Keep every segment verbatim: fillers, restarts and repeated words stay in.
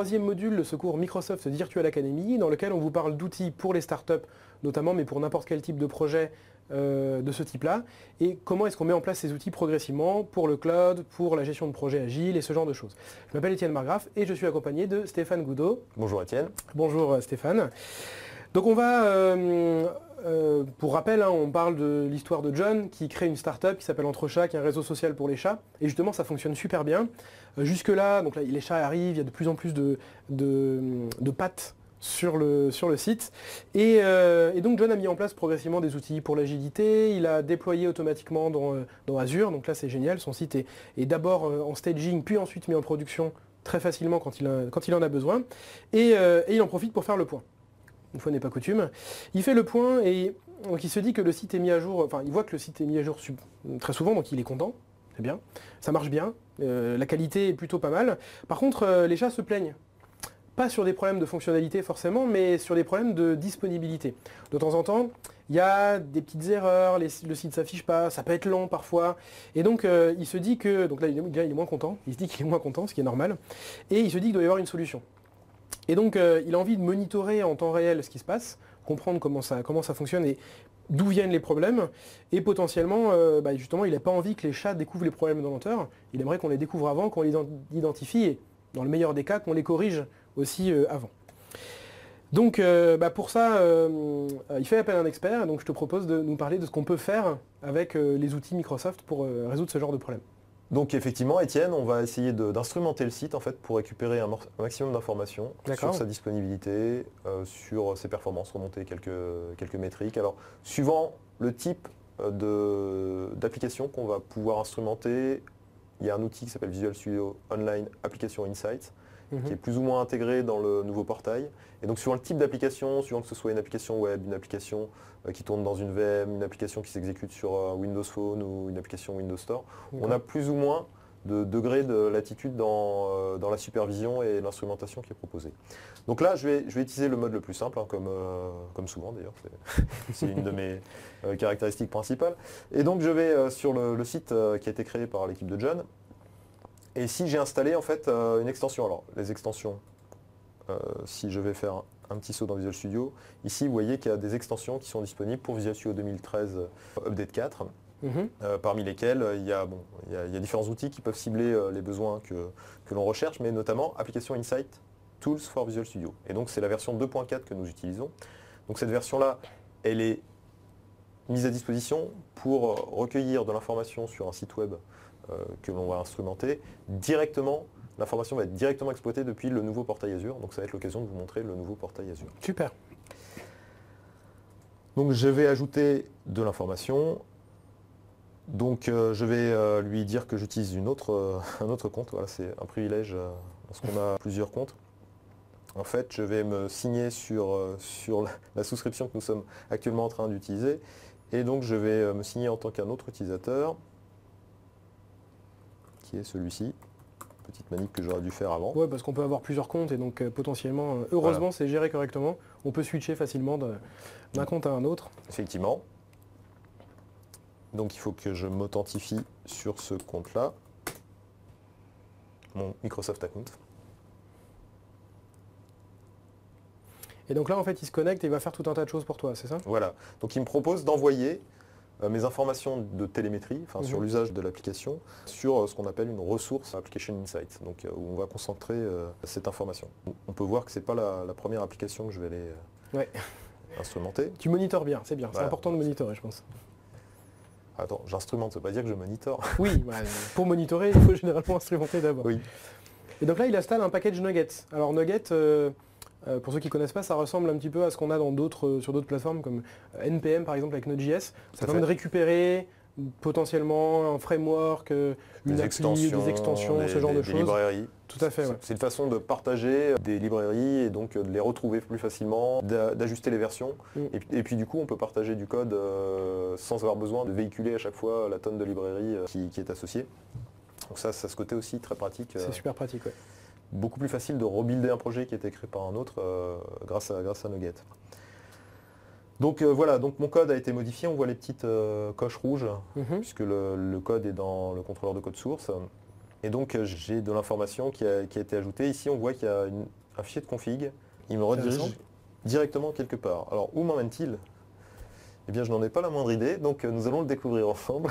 troisième module de ce cours Microsoft Virtual Academy, dans lequel on vous parle d'outils pour les startups, notamment, mais pour n'importe quel type de projet euh, de ce type-là, et comment est-ce qu'on met en place ces outils progressivement pour le cloud, pour la gestion de projets agiles et ce genre de choses. Je m'appelle Étienne Margraff et je suis accompagné de Stéphane Goudot. Bonjour Étienne. Bonjour Stéphane. Donc on va, euh, euh, pour rappel, hein, on parle de l'histoire de John qui crée une start-up qui s'appelle Entrechats, qui est un réseau social pour les chats. Et justement, ça fonctionne super bien. Euh, Jusque-là, donc là, les chats arrivent, il y a de plus en plus de, de, de pattes sur le, sur le site. Et, euh, et donc John a mis en place progressivement des outils pour l'agilité. Il a déployé automatiquement dans, dans Azure. Donc là, c'est génial. Son site est, est d'abord en staging, puis ensuite mis en production très facilement quand il, a, quand il en a besoin. Et, euh, et il en profite pour faire le point. Une fois n'est pas coutume. Il fait le point et donc il se dit que le site est mis à jour, enfin il voit que le site est mis à jour très souvent, donc il est content, c'est bien, ça marche bien, euh, la qualité est plutôt pas mal. Par contre, euh, les chats se plaignent. Pas sur des problèmes de fonctionnalité forcément, mais sur des problèmes de disponibilité. De temps en temps, il y a des petites erreurs, les, le site ne s'affiche pas, ça peut être lent parfois. Et donc il se dit que, donc là il est, il est moins content, il se dit qu'il est moins content, ce qui est normal, et il se dit qu'il doit y avoir une solution. Et donc, euh, il a envie de monitorer en temps réel ce qui se passe, comprendre comment ça, comment ça fonctionne et d'où viennent les problèmes. Et potentiellement, euh, bah, justement, il n'a pas envie que les chats découvrent les problèmes de lenteur. Il aimerait qu'on les découvre avant, qu'on les identifie et, dans le meilleur des cas, qu'on les corrige aussi euh, avant. Donc, euh, bah, pour ça, euh, il fait appel à un expert. Donc, je te propose de nous parler de ce qu'on peut faire avec euh, les outils Microsoft pour euh, résoudre ce genre de problème. Donc effectivement, Étienne, on va essayer d'instrumenter le site en fait, pour récupérer un, un maximum d'informations sur sa disponibilité, euh, sur ses performances, remonter quelques, quelques métriques. Alors, suivant le type d'application qu'on va pouvoir instrumenter, il y a un outil qui s'appelle Visual Studio Online Application Insights, mmh. qui est plus ou moins intégré dans le nouveau portail. Et donc suivant le type d'application, suivant que ce soit une application web, une application euh, qui tourne dans une V M, une application qui s'exécute sur euh, Windows Phone ou une application Windows Store, on a plus ou moins de degrés de latitude dans, euh, dans la supervision et l'instrumentation qui est proposée. Donc là, je vais, je vais utiliser le mode le plus simple, hein, comme, euh, comme souvent d'ailleurs, c'est une de mes euh, caractéristiques principales. Et donc je vais euh, sur le, le site euh, qui a été créé par l'équipe de John. Et si j'ai installé en fait euh, une extension, alors les extensions, euh, si je vais faire un, un petit saut dans Visual Studio, ici vous voyez qu'il y a des extensions qui sont disponibles pour Visual Studio deux mille treize euh, Update quatre, mmh. euh, parmi lesquelles euh, il, y a, bon, il, y a, il y a différents outils qui peuvent cibler euh, les besoins que, que l'on recherche, mais notamment Application Insight Tools for Visual Studio. Et donc c'est la version deux point quatre que nous utilisons. Donc cette version-là, elle est mise à disposition pour euh, recueillir de l'information sur un site web Euh, que l'on va instrumenter directement. L'information va être directement exploitée depuis le nouveau portail Azure. Donc ça va être l'occasion de vous montrer le nouveau portail Azure. Super. Donc je vais ajouter de l'information. Donc euh, je vais euh, lui dire que j'utilise une autre, euh, un autre compte. Voilà, c'est un privilège euh, lorsqu'on a plusieurs comptes. En fait, je vais me signer sur, euh, sur la, la souscription que nous sommes actuellement en train d'utiliser. Et donc je vais euh, me signer en tant qu'un autre utilisateur, qui est celui-ci. Petite manip que j'aurais dû faire avant. Ouais, parce qu'on peut avoir plusieurs comptes et donc euh, potentiellement, euh, heureusement, voilà. C'est géré correctement. On peut switcher facilement d'un compte à un autre. Effectivement. Donc il faut que je m'authentifie sur ce compte-là. Mon Microsoft Account. Et donc là, en fait, il se connecte et il va faire tout un tas de choses pour toi, c'est ça? Voilà. Donc il me propose d'envoyer mes informations de télémétrie, enfin mmh. sur l'usage de l'application, sur ce qu'on appelle une ressource Application Insight, donc où on va concentrer euh, cette information. On peut voir que ce n'est pas la, la première application que je vais aller euh, ouais. instrumenter. Tu monitores bien, c'est bien, voilà. C'est important de monitorer, je pense. Attends, j'instrumente, ça ne veut pas dire que je monitore. Oui, bah, pour monitorer, il faut généralement instrumenter d'abord. Oui. Et donc là, il installe un package Nuggets. Alors Nuggets, euh, Euh, pour ceux qui ne connaissent pas, ça ressemble un petit peu à ce qu'on a dans d'autres, euh, sur d'autres plateformes comme N P M par exemple avec Node.js. Ça permet de récupérer potentiellement un framework, euh, une des, appli, extensions, des extensions, des, ce genre des, de des choses. Librairies. Tout à fait. Ouais. C'est une façon de partager des librairies et donc de les retrouver plus facilement, d'ajuster les versions. Mm. Et, puis, et puis du coup, on peut partager du code euh, sans avoir besoin de véhiculer à chaque fois la tonne de librairies euh, qui, qui est associée. Donc ça, ça a ce côté aussi très pratique. C'est euh, super pratique, ouais. Beaucoup plus facile de rebuilder un projet qui a été créé par un autre euh, grâce, à, grâce à Nugget. Donc euh, voilà, donc mon code a été modifié, on voit les petites euh, coches rouges, mm-hmm. puisque le, le code est dans le contrôleur de code source. Et donc j'ai de l'information qui a, qui a été ajoutée. Ici on voit qu'il y a une, un fichier de config. Il me redirige directement quelque part. Alors où m'emmène-t-il? Eh bien je n'en ai pas la moindre idée, donc nous allons le découvrir ensemble.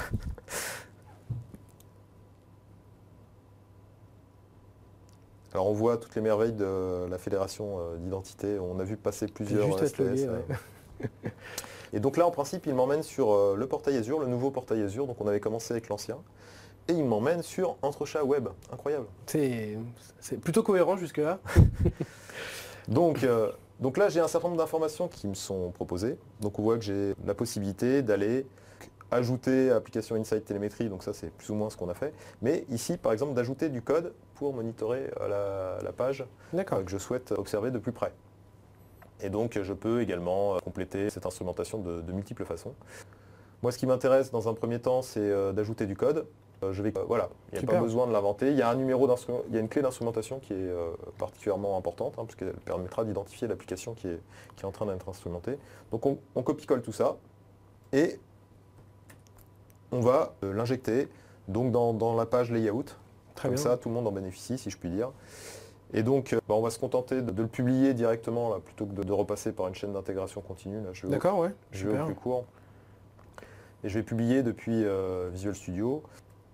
Alors on voit toutes les merveilles de la fédération d'identité. On a vu passer plusieurs juste S T S. Loguer, ouais. Et donc là en principe il m'emmène sur le portail Azure, le nouveau portail Azure. Donc on avait commencé avec l'ancien. Et il m'emmène sur Entrechat Web. Incroyable. C'est plutôt cohérent jusque-là. donc, euh, donc là, j'ai un certain nombre d'informations qui me sont proposées. Donc on voit que j'ai la possibilité d'aller ajouter application Insight Télémétrie. Donc ça, c'est plus ou moins ce qu'on a fait. Mais ici, par exemple, d'ajouter du code pour monitorer la, la page euh, que je souhaite observer de plus près. Et donc, je peux également compléter cette instrumentation de, de multiples façons. Moi, ce qui m'intéresse dans un premier temps, c'est euh, d'ajouter du code. Je vais, euh, voilà, il n'y a pas besoin de l'inventer. Il y a un numéro d'instrument, il y a une clé d'instrumentation qui est euh, particulièrement importante, hein, puisqu'elle permettra d'identifier l'application qui est, qui est en train d'être instrumentée. Donc on, on copie-colle tout ça et on va euh, l'injecter donc dans, dans la page layout. Très Comme bien. ça, tout le monde en bénéficie, si je puis dire. Et donc, euh, bah, on va se contenter de, de le publier directement là, plutôt que de, de repasser par une chaîne d'intégration continue. D'accord, ouais. Je vais au plus court. Et je vais publier depuis euh, Visual Studio.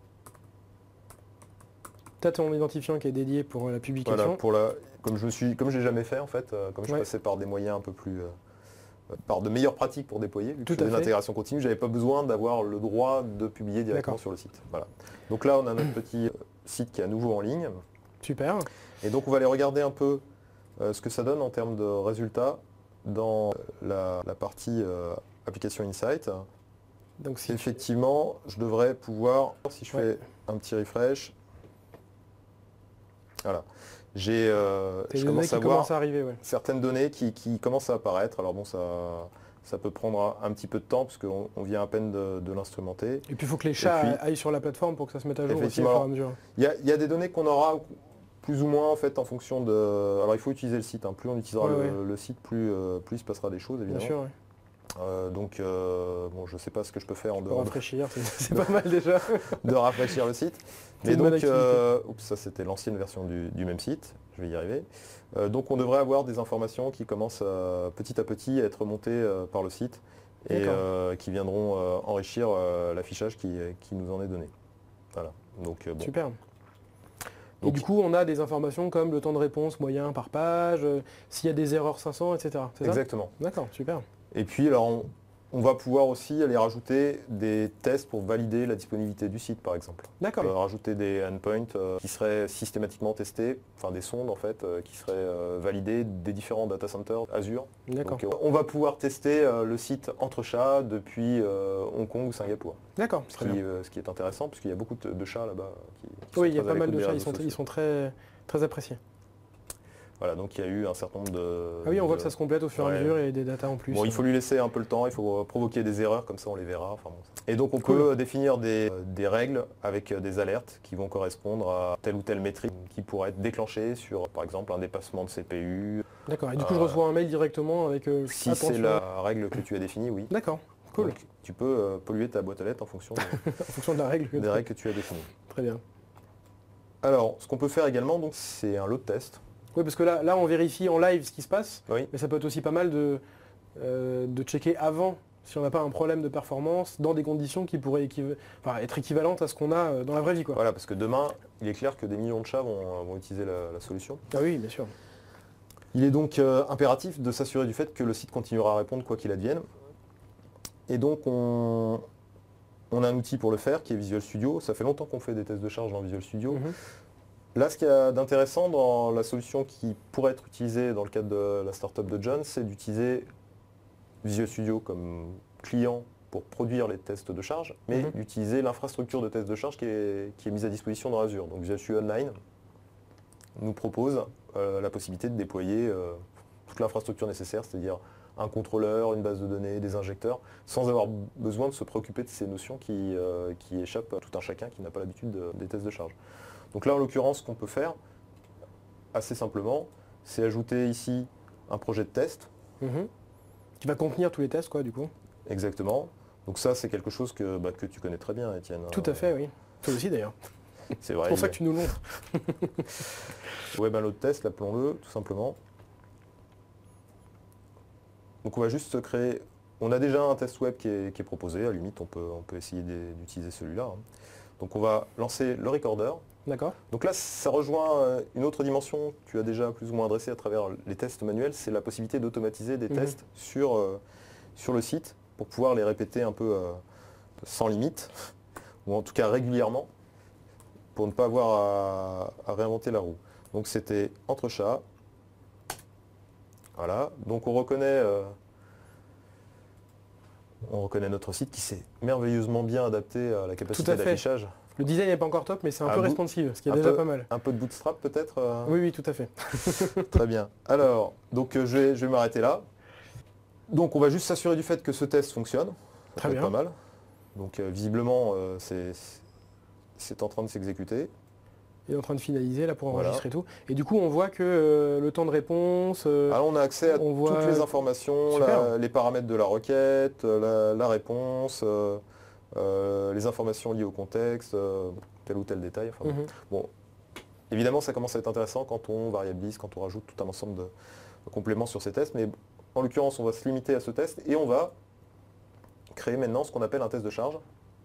Tu as ton identifiant qui est dédié pour la publication. Voilà, pour la, comme je suis, comme j'ai jamais fait en fait, euh, comme je ouais. passais par des moyens un peu plus, euh, par de meilleures pratiques pour déployer, vu que Tout à fait. l'intégration continue, j'avais pas besoin d'avoir le droit de publier directement sur le site. Voilà. Donc là, on a notre petit site qui est à nouveau en ligne. Super. Et donc on va aller regarder un peu euh, ce que ça donne en termes de résultats dans la, la partie euh, application Insight. Donc si effectivement, tu... je devrais pouvoir, si je ouais. fais un petit refresh. Voilà. J'ai, euh, je commence à voir à arriver, ouais. certaines données qui, qui commencent à apparaître. Alors bon, ça, ça peut prendre un, un petit peu de temps parce qu'on on vient à peine de, de l'instrumenter. Et puis il faut que les chats puis, aillent sur la plateforme pour que ça se mette à jour aussi au fur et à mesure. Il y, y a des données qu'on aura plus ou moins en fait en fonction de. Alors il faut utiliser le site. Hein. Plus on utilisera ouais, le, ouais. le site, plus, euh, plus il se passera des choses évidemment. Bien sûr, ouais. Euh, donc euh, bon, je ne sais pas ce que je peux faire en dehors. Rafraîchir, c'est pas mal déjà. De rafraîchir le site. Mais donc, euh, oups, ça c'était l'ancienne version du, du même site, je vais y arriver. Euh, donc on devrait avoir des informations qui commencent à, petit à petit à être montées euh, par le site et euh, qui viendront euh, enrichir euh, l'affichage qui, qui nous en est donné. Voilà. Donc, bon. Super. Donc, et du coup, on a des informations comme le temps de réponse moyen par page, euh, s'il y a des erreurs cinq cents, et cetera. Exactement. D'accord, super. Et puis alors on, on va pouvoir aussi aller rajouter des tests pour valider la disponibilité du site par exemple. D'accord. Euh, rajouter des endpoints euh, qui seraient systématiquement testés, enfin des sondes en fait, euh, qui seraient euh, validées des différents data centers Azure. D'accord. Donc euh, on va pouvoir tester euh, le site Entrechat depuis euh, Hong Kong ou Singapour. D'accord. Ce, euh, ce qui est intéressant parce qu'il y a beaucoup de, de chats là-bas. Qui, qui oui, il y a pas mal de chats, ils sont, ils sont très, très appréciés. Voilà, donc il y a eu un certain nombre de... Ah oui, on de, voit que ça se complète au fur et ouais. à mesure et des datas en plus. Bon, il faut lui laisser un peu le temps, il faut provoquer des erreurs, comme ça on les verra. Enfin, bon. Et donc on cool. peut définir des, des règles avec des alertes qui vont correspondre à telle ou telle métrique qui pourrait être déclenchée sur, par exemple, un dépassement de C P U. D'accord, et du coup euh, je reçois un mail directement avec... Euh, si c'est la règle que tu as définie, oui. D'accord, cool. Donc, tu peux euh, polluer ta boîte à lettres en fonction, de, en fonction de la règle. des règles que tu as définies. Très bien. Alors, ce qu'on peut faire également, donc, c'est un load test. Oui, parce que là, là, on vérifie en live ce qui se passe, oui. mais ça peut être aussi pas mal de, euh, de checker avant si on n'a pas un problème de performance dans des conditions qui pourraient équiv... enfin, être équivalentes à ce qu'on a dans la vraie vie. Quoi. Voilà, parce que demain, il est clair que des millions de chats vont, vont utiliser la, la solution. Ah oui, bien sûr. Il est donc euh, impératif de s'assurer du fait que le site continuera à répondre quoi qu'il advienne. Et donc, on, on a un outil pour le faire qui est Visual Studio. Ça fait longtemps qu'on fait des tests de charge dans Visual Studio. Mm-hmm. Là, ce qu'il y a d'intéressant dans la solution qui pourrait être utilisée dans le cadre de la startup de John, c'est d'utiliser Visual Studio comme client pour produire les tests de charge, mais mm-hmm. d'utiliser l'infrastructure de tests de charge qui est, qui est mise à disposition dans Azure. Donc Visual Studio Online nous propose euh, la possibilité de déployer euh, toute l'infrastructure nécessaire, c'est-à-dire un contrôleur, une base de données, des injecteurs, sans avoir besoin de se préoccuper de ces notions qui, euh, qui échappent à tout un chacun qui n'a pas l'habitude de, des tests de charge. Donc là, en l'occurrence, ce qu'on peut faire, assez simplement, c'est ajouter ici un projet de test. Mmh. Qui va contenir tous les tests, quoi, du coup. Exactement. Donc ça, c'est quelque chose que, bah, que tu connais très bien, Étienne. Tout à fait, oui. Toi aussi, d'ailleurs. C'est vrai. C'est pour ça que tu nous le montres. Web un load test, appelons-le tout simplement. Donc on va juste créer, on a déjà un test web qui est, qui est proposé, à la limite on peut, on peut essayer d'utiliser celui-là. Hein. Donc on va lancer le recorder. D'accord. Donc là ça rejoint une autre dimension que tu as déjà plus ou moins adressée à travers les tests manuels, c'est la possibilité d'automatiser des mmh. tests sur, euh, sur le site pour pouvoir les répéter un peu euh, sans limite, ou en tout cas régulièrement, pour ne pas avoir à, à réinventer la roue. Donc c'était Entrechat. Voilà, donc on reconnaît, euh, on reconnaît notre site qui s'est merveilleusement bien adapté à la capacité d'affichage. Le design n'est pas encore top, mais c'est un à peu bout, responsive, ce qui est déjà peu, pas mal. Un peu de bootstrap peut-être euh... Oui, oui, tout à fait. Très bien. Alors, donc euh, je vais, je vais m'arrêter là. Donc on va juste s'assurer du fait que ce test fonctionne. Ça Très bien. Pas mal. Donc euh, visiblement, euh, c'est en train de s'exécuter. Il est en train de finaliser là pour enregistrer voilà. tout. Et du coup, on voit que euh, le temps de réponse... Euh, Alors on a accès à on toutes voit... les informations, la, les paramètres de la requête, la, la réponse, euh, euh, les informations liées au contexte, euh, tel ou tel détail. Enfin, mm-hmm. Bon, évidemment, ça commence à être intéressant quand on variabilise, quand on rajoute tout un ensemble de, de compléments sur ces tests. Mais en l'occurrence, on va se limiter à ce test et on va créer maintenant ce qu'on appelle un test de charge.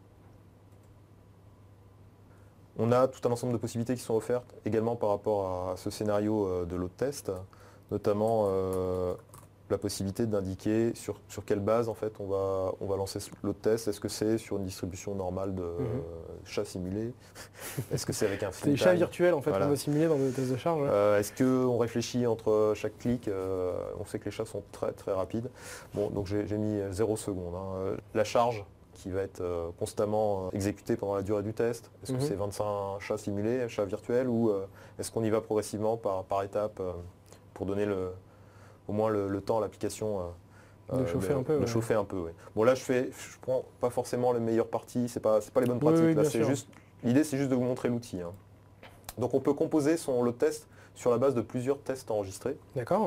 On a tout un ensemble de possibilités qui sont offertes également par rapport à ce scénario de load test, notamment euh, la possibilité d'indiquer sur, sur quelle base en fait on va, on va lancer ce load test. Est-ce que c'est sur une distribution normale de mm-hmm. euh, chat simulé? Est-ce que c'est avec un C'est des chats virtuels en fait voilà. qu'on va simuler dans le test de charge. Ouais. Euh, Est-ce qu'on réfléchit entre chaque clic? euh, On sait que les chats sont très très rapides. Bon, donc j'ai mis zéro seconde. Hein. La charge qui va être euh, constamment euh, exécuté pendant la durée du test. Est-ce mm-hmm. que c'est vingt-cinq chats simulés, chats virtuels, ou euh, est-ce qu'on y va progressivement par, par étapes euh, pour donner le, au moins le, le temps à l'application euh, de chauffer de, un peu, de ouais. chauffer un peu ouais. Bon là je fais, je prends pas forcément les meilleures parties, c'est pas, c'est pas les bonnes pratiques. Oui, oui, c'est juste, l'idée c'est juste de vous montrer l'outil. Hein. Donc on peut composer son load test sur la base de plusieurs tests enregistrés. D'accord.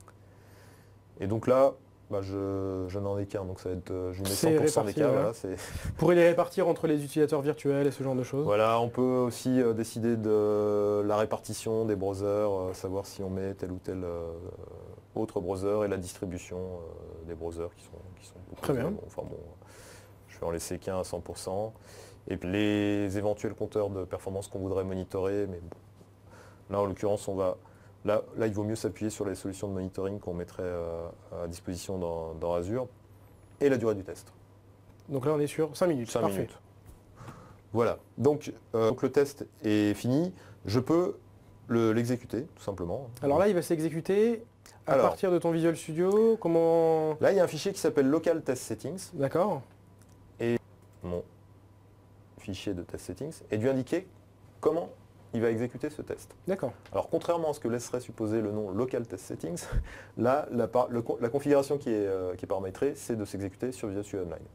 Et donc là, bah je, je n'en ai qu'un, donc ça va être, je mets cent pour cent des cas. Voilà. Voilà, vous pourrez les répartir entre les utilisateurs virtuels et ce genre de choses. Voilà, on peut aussi euh, décider de la répartition des browsers, euh, savoir si on met tel ou tel euh, autre browser et la distribution euh, des browsers qui sont, qui sont beaucoup très bien. Bon, enfin bon, je vais en laisser qu'un à cent pour cent. Et puis les éventuels compteurs de performance qu'on voudrait monitorer, mais bon, là en l'occurrence on va. Là, là, il vaut mieux s'appuyer sur les solutions de monitoring qu'on mettrait euh, à disposition dans, dans Azure et la durée du test. Donc là, on est sur cinq minutes. cinq Parfait. minutes. Voilà. Donc, euh, donc le test est fini. Je peux l'exécuter, tout simplement. Alors là, il va s'exécuter à Alors, partir de ton Visual Studio. Comment... Là, il y a un fichier qui s'appelle Local Test Settings. D'accord. Et mon fichier de test settings est dû indiquer comment il va exécuter ce test. D'accord. Alors contrairement à ce que laisserait supposer le nom Local Test Settings, là, la, le, la configuration qui est, euh, qui est paramétrée, c'est de s'exécuter sur Visual Studio Online.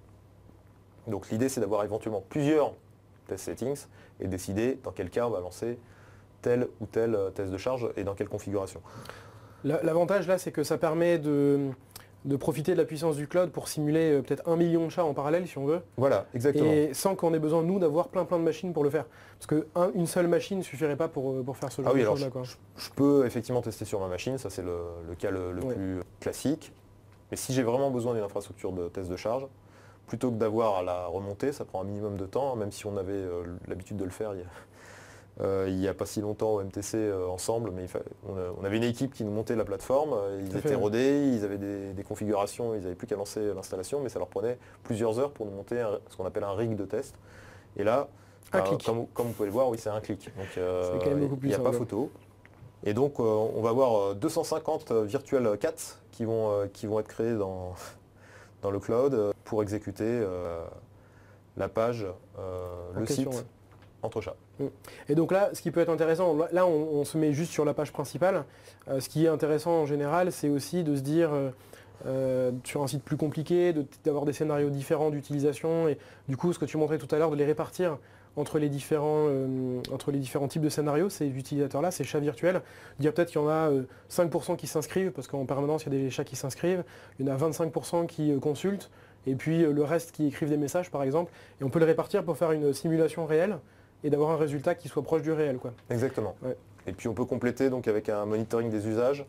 Donc l'idée, c'est d'avoir éventuellement plusieurs test settings et décider dans quel cas on va lancer tel ou tel euh, test de charge et dans quelle configuration. L'avantage là, c'est que ça permet de... de profiter de la puissance du cloud pour simuler euh, peut-être un million de chats en parallèle si on veut. Voilà, exactement. Et sans qu'on ait besoin, nous, d'avoir plein plein de machines pour le faire. Parce qu'une seule machine ne suffirait pas pour, pour faire ce genre ah oui, de choses là. Je, je peux effectivement tester sur ma machine, ça c'est le, le cas le, le oui. plus classique. Mais si j'ai vraiment besoin d'une infrastructure de test de charge, plutôt que d'avoir à la remonter, ça prend un minimum de temps, même si on avait euh, l'habitude de le faire il y a... Euh, il n'y a pas si longtemps au M T C euh, ensemble, mais il fa... on, a, on avait une équipe qui nous montait la plateforme, euh, ils étaient rodés, ils avaient des, des configurations, ils n'avaient plus qu'à lancer l'installation, mais ça leur prenait plusieurs heures pour nous monter un, ce qu'on appelle un rig de test. Et là, bah, comme, comme vous pouvez le voir, oui c'est un clic, donc euh, il n'y a pas là. photo. Et donc euh, on va avoir deux cent cinquante virtual cats qui vont, euh, qui vont être créés dans, dans le cloud pour exécuter euh, la page, euh, le question, site. Ouais. Entrechat. Et donc là, ce qui peut être intéressant, là on, on se met juste sur la page principale. Euh, ce qui est intéressant en général, c'est aussi de se dire, euh, euh, sur un site plus compliqué, d'avoir de, des scénarios différents d'utilisation et du coup, ce que tu montrais tout à l'heure, de les répartir entre les différents, euh, entre les différents types de scénarios, ces utilisateurs-là, ces chats virtuels. Dire peut-être qu'il y en a euh, cinq pour cent qui s'inscrivent, parce qu'en permanence, il y a des chats qui s'inscrivent. Il y en a vingt-cinq pour cent qui euh, consultent, et puis euh, le reste qui écrivent des messages, par exemple. Et on peut le répartir pour faire une simulation réelle. et d'avoir un résultat qui soit proche du réel, quoi. Exactement. Ouais. Et puis on peut compléter donc avec un monitoring des usages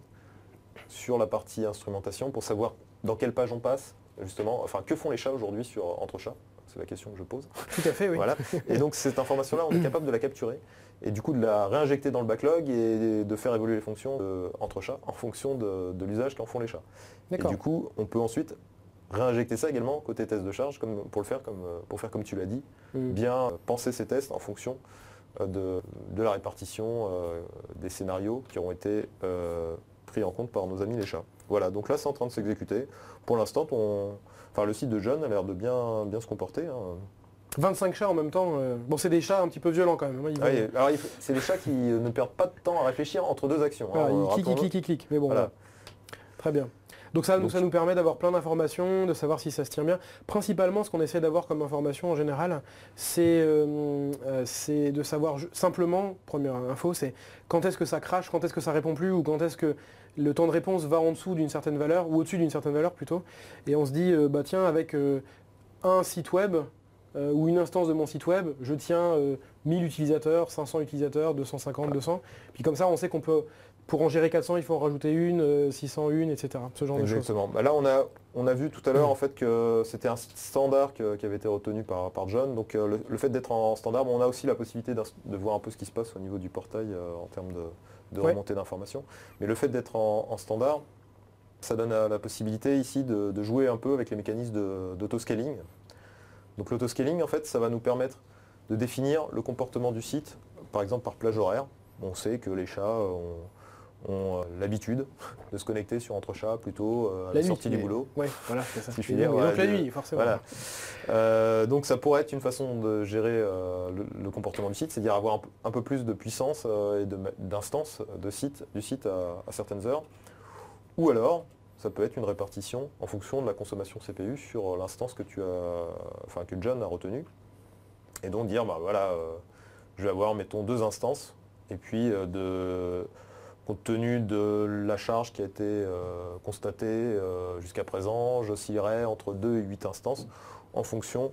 sur la partie instrumentation pour savoir dans quelle page on passe, justement, enfin que font les chats aujourd'hui sur entre chats, c'est la question que je pose. Tout à fait, oui. Voilà. Et donc cette information-là, on est capable de la capturer et du coup de la réinjecter dans le backlog et de faire évoluer les fonctions de, entre chats en fonction de, de l'usage qu'en font les chats. Et du coup, on peut ensuite réinjecter ça également côté test de charge comme, pour le faire comme, pour faire comme tu l'as dit, mmh. bien penser ces tests en fonction de, de la répartition euh, des scénarios qui auront été euh, pris en compte par nos amis les chats. Voilà, donc là c'est en train de s'exécuter. Pour l'instant, on... enfin, le site de John a l'air de bien, bien se comporter. Hein. vingt-cinq chats en même temps. Euh... Bon, c'est des chats un petit peu violents quand même. Hein, ah, vont... alors, c'est des chats qui ne perdent pas de temps à réfléchir entre deux actions. Voilà, hein, ils cliquent, ils cliquent, ils cliquent. Mais bon, voilà. Voilà. Très bien. Donc ça, Donc, ça nous permet d'avoir plein d'informations, de savoir si ça se tient bien. Principalement, ce qu'on essaie d'avoir comme information en général, c'est euh, euh, de savoir simplement, première info, c'est quand est-ce que ça crache, quand est-ce que ça répond plus, ou quand est-ce que le temps de réponse va en dessous d'une certaine valeur, ou au-dessus d'une certaine valeur plutôt. Et on se dit, euh, bah tiens, avec euh, un site web, euh, ou une instance de mon site web, je tiens euh, mille utilisateurs, cinq cents utilisateurs, deux cent cinquante, deux cents. Puis comme ça, on sait qu'on peut... Pour en gérer quatre cents, il faut en rajouter une, euh, six cents, une, et cetera. Ce genre Exactement. de choses. Bah là, on a, on a vu tout à l'heure mmh. en fait, que c'était un site standard que, qui avait été retenu par, par John. Donc euh, le, le fait d'être en standard, bon, on a aussi la possibilité de voir un peu ce qui se passe au niveau du portail euh, en termes de, de ouais. remontée d'informations. Mais le fait d'être en, en standard, ça donne la, la possibilité ici de, de jouer un peu avec les mécanismes d'autoscaling. Donc l'autoscaling, en fait, ça va nous permettre de définir le comportement du site, par exemple par plage horaire. On sait que les chats ont... ont l'habitude de se connecter sur entre chats plutôt euh, à la, la sortie nuit, du boulot. Oui, voilà, c'est ça. Si je puis dire, voilà, donc la de, nuit, forcément. Voilà. Euh, donc ça pourrait être une façon de gérer euh, le, le comportement du site, c'est-à-dire avoir un, un peu plus de puissance euh, et d'instance de, de site, du site à, à certaines heures. Ou alors, ça peut être une répartition en fonction de la consommation C P U sur l'instance que tu as, enfin que John a retenue. Et donc dire, bah voilà, euh, je vais avoir, mettons, deux instances, et puis euh, de compte tenu de la charge qui a été euh, constatée euh, jusqu'à présent, j'oscillerai entre deux et huit instances en fonction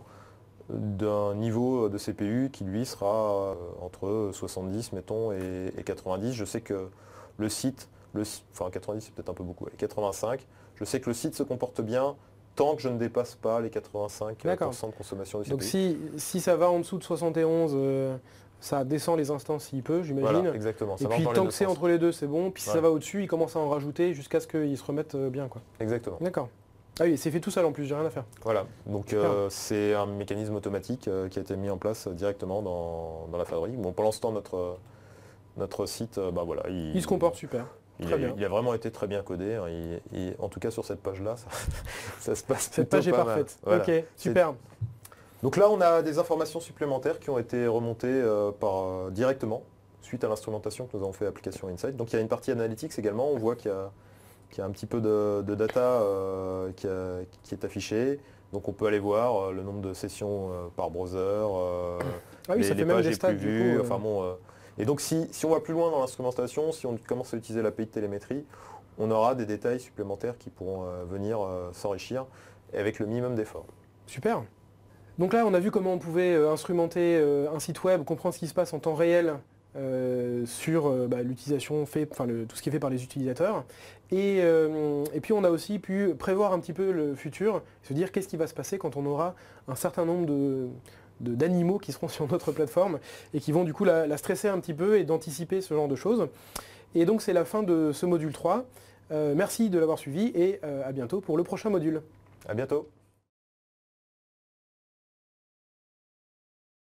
d'un niveau de C P U qui lui sera euh, entre soixante-dix mettons et, et quatre-vingt-dix. Je sais que le site, le, enfin quatre-vingt-dix c'est peut-être un peu beaucoup, quatre-vingt-cinq, je sais que le site se comporte bien tant que je ne dépasse pas les quatre-vingt-cinq pour cent de consommation de C P U. Donc si, si ça va en dessous de soixante et onze, euh, ça descend les instances s'il peut, j'imagine. Voilà, exactement. Ça et puis tant que c'est entre les deux, c'est bon. Puis si ouais. ça va au-dessus, il commence à en rajouter jusqu'à ce qu'ils se remettent bien, quoi. Exactement. D'accord. Ah oui, c'est fait tout seul en plus, j'ai rien à faire. Voilà, donc euh, c'est un mécanisme automatique euh, qui a été mis en place directement dans, dans la fabrique. Bon, pour l'instant, notre, notre site, euh, bah, voilà, il, il se comporte super. Il très a, bien. il a vraiment été très bien codé. Hein. Il, il, en tout cas, sur cette page-là, ça, ça se passe Cette page est pas parfaite. Voilà. Ok, super. Donc là, on a des informations supplémentaires qui ont été remontées euh, par, euh, directement suite à l'instrumentation que nous avons fait application Insight. Donc il y a une partie analytics également. On voit qu'il y a, qu'il y a un petit peu de, de data euh, qui, a, qui est affichée. Donc on peut aller voir euh, le nombre de sessions euh, par browser, euh, ah oui, les, ça les fait même pages des les stats, plus vues. du coup, enfin, bon, euh, et donc si, si on va plus loin dans l'instrumentation, si on commence à utiliser l'A P I de télémétrie, on aura des détails supplémentaires qui pourront euh, venir euh, s'enrichir avec le minimum d'effort. Super. Donc là, on a vu comment on pouvait euh, instrumenter euh, un site web, comprendre ce qui se passe en temps réel euh, sur euh, bah, l'utilisation fait, enfin le, tout ce qui est fait par les utilisateurs. Et, euh, et puis on a aussi pu prévoir un petit peu le futur, se dire qu'est-ce qui va se passer quand on aura un certain nombre de d'animaux qui seront sur notre plateforme et qui vont du coup la, la stresser un petit peu et d'anticiper ce genre de choses. Et donc c'est la fin de ce module trois. Euh, merci de l'avoir suivi et euh, à bientôt pour le prochain module. À bientôt.